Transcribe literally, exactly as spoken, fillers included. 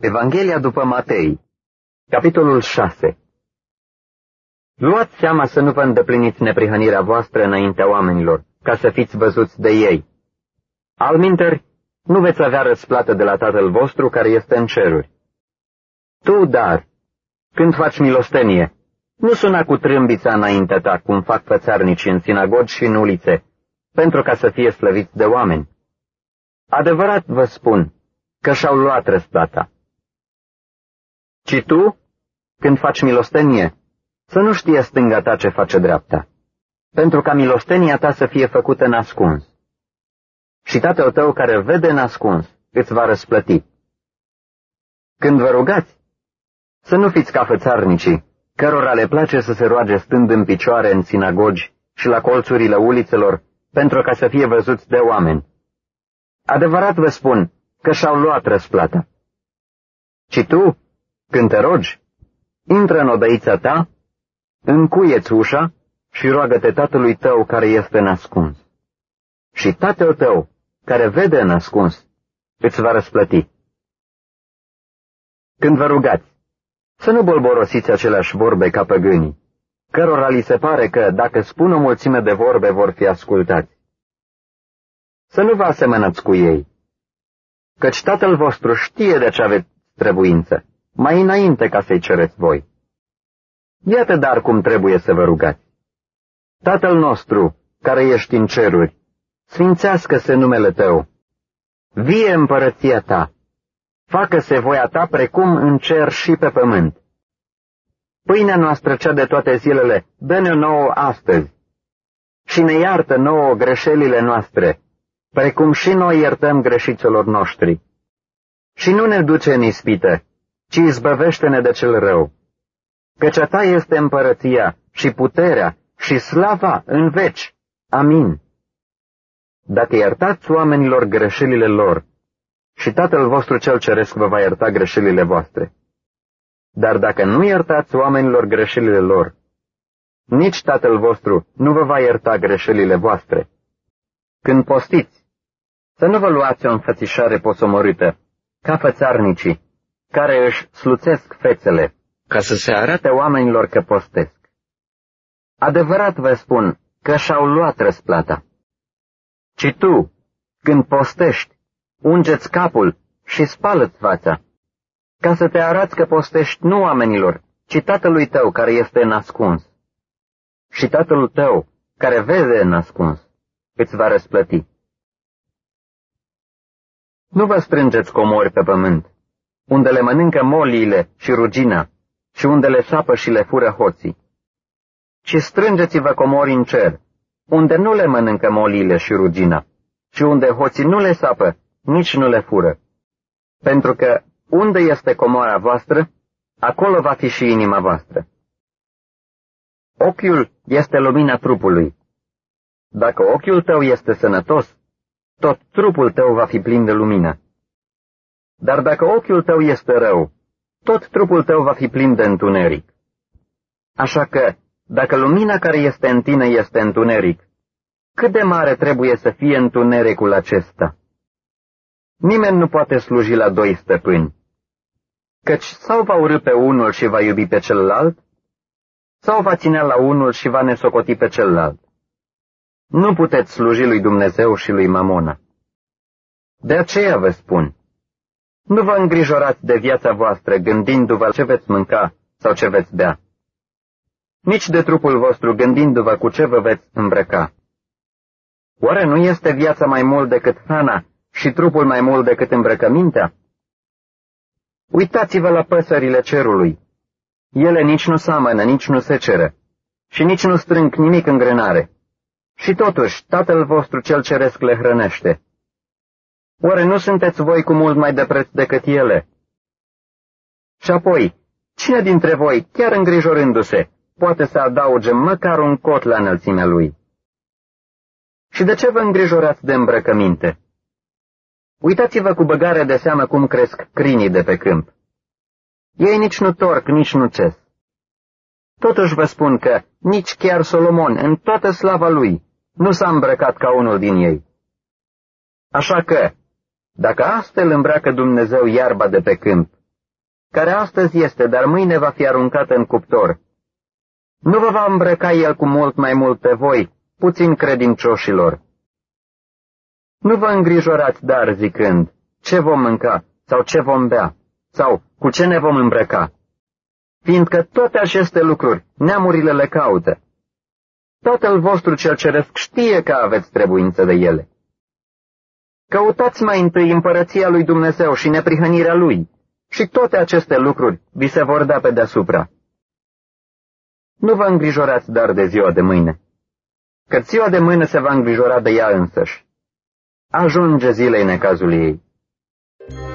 Evanghelia după Matei, capitolul șase. Luați seama să nu vă îndepliniți neprihănirea voastră înaintea oamenilor, ca să fiți văzuți de ei. Alminteri, nu veți avea răsplată de la Tatăl vostru care este în ceruri. Tu, dar, când faci milostenie, nu suna cu trâmbița înaintea ta, cum fac fățarnicii în sinagogi și în ulițe, pentru ca să fie slăviți de oameni. Adevărat vă spun că și-au luat răsplata. Ci tu, când faci milostenie, să nu știe stânga ta ce face dreapta, pentru ca milostenia ta să fie făcută în ascuns. Și Tatăl tău care vede în ascuns îți va răsplăti. Când vă rugați, să nu fiți ca fățarnicii, cărora le place să se roage stând în picioare în sinagogi și la colțurile ulițelor, pentru ca să fie văzuți de oameni. Adevărat vă spun că și-au luat răsplata. Ci tu, când te rogi, intră în odăița ta, încuie-ți ușa și roagă-te Tatălui tău care este în ascuns. Și Tatăl tău, care vede în ascuns, îți va răsplăti. Când vă rugați, să nu bolborosiți aceleași vorbe ca păgânii, cărora li se pare că, dacă spun o mulțime de vorbe, vor fi ascultați. Să nu vă asemănați cu ei, căci Tatăl vostru știe de ce aveți trebuință, mai înainte ca să-i cereți voi. Iată dar cum trebuie să vă rugați. Tatăl nostru, care ești în ceruri, sfințească-se numele tău. Vie împărăția ta. Facă-se voia ta precum în cer și pe pământ. Pâinea noastră cea de toate zilele, dă-ne nouă astăzi. Și ne iartă nouă greșelile noastre, precum și noi iertăm greșiților noștri. Și nu ne duce în ispită, ci izbăvește-ne de cel rău. Căci a ta este împărăția și puterea și slava în veci. Amin. Dacă iertați oamenilor greșelile lor, și Tatăl vostru cel ceresc vă va ierta greșelile voastre. Dar dacă nu iertați oamenilor greșelile lor, nici Tatăl vostru nu vă va ierta greșelile voastre. Când postiți, să nu vă luați o înfățișare posomorâtă, ca fățarnicii, care își sluțesc fețele, ca să se arate oamenilor că postesc. Adevărat vă spun că și-au luat răsplata. Ci tu, când postești, unge-ți capul și spală-ți fața, ca să te arăți că postești nu oamenilor, ci Tatălui tău care este în ascuns. Și Tatăl tău, care vede în ascuns, îți va răsplăti. Nu vă strângeți comori pe pământ, unde le mănâncă moliile și rugina, și unde le sapă și le fură hoții. Ci strângeți-vă comori în cer, unde nu le mănâncă moliile și rugina, și unde hoții nu le sapă, nici nu le fură. Pentru că unde este comora voastră, acolo va fi și inima voastră. Ochiul este lumina trupului. Dacă ochiul tău este sănătos, tot trupul tău va fi plin de lumină. Dar dacă ochiul tău este rău, tot trupul tău va fi plin de întuneric. Așa că, dacă lumina care este în tine este întuneric, cât de mare trebuie să fie întunericul acesta? Nimeni nu poate sluji la doi stăpâni, căci sau va urî pe unul și va iubi pe celălalt, sau va ținea la unul și va nesocoti pe celălalt. Nu puteți sluji lui Dumnezeu și lui Mamona. De aceea vă spun, nu vă îngrijorați de viața voastră gândindu-vă ce veți mânca sau ce veți bea, nici de trupul vostru gândindu-vă cu ce vă veți îmbrăca. Oare nu este viața mai mult decât hrana și trupul mai mult decât îmbrăcămintea? Uitați-vă la păsările cerului. Ele nici nu seamănă, nici nu seceră și nici nu strâng nimic în grânare. Și totuși, Tatăl vostru cel ceresc le hrănește. Oare nu sunteți voi cu mult mai de preț decât ele? Și apoi, cine dintre voi, chiar îngrijorându-se, poate să adauge măcar un cot la înălțimea lui? Și de ce vă îngrijorați de îmbrăcăminte? Uitați-vă cu băgare de seamă cum cresc crinii de pe câmp. Ei nici nu torc, nici nu ces. Totuși vă spun că nici chiar Solomon, în toată slava lui, nu s-a îmbrăcat ca unul din ei. Așa că, dacă astfel îmbracă Dumnezeu iarba de pe câmp, care astăzi este, dar mâine va fi aruncată în cuptor. Nu vă va îmbrăca el cu mult mai mult pe voi, puțin credincioșilor. Nu vă îngrijorați, dar, zicând, ce vom mânca, sau ce vom bea, sau cu ce ne vom îmbrăca, fiindcă toate aceste lucruri neamurile le caută. Tatăl vostru cel ceresc știe că aveți trebuință de ele. Căutați mai întâi împărăția lui Dumnezeu și neprihănirea lui, și toate aceste lucruri vi se vor da pe deasupra. Nu vă îngrijorați dar de ziua de mâine, că ziua de mâine se va îngrijora de ea însăși. Ajunge zilei necazului ei.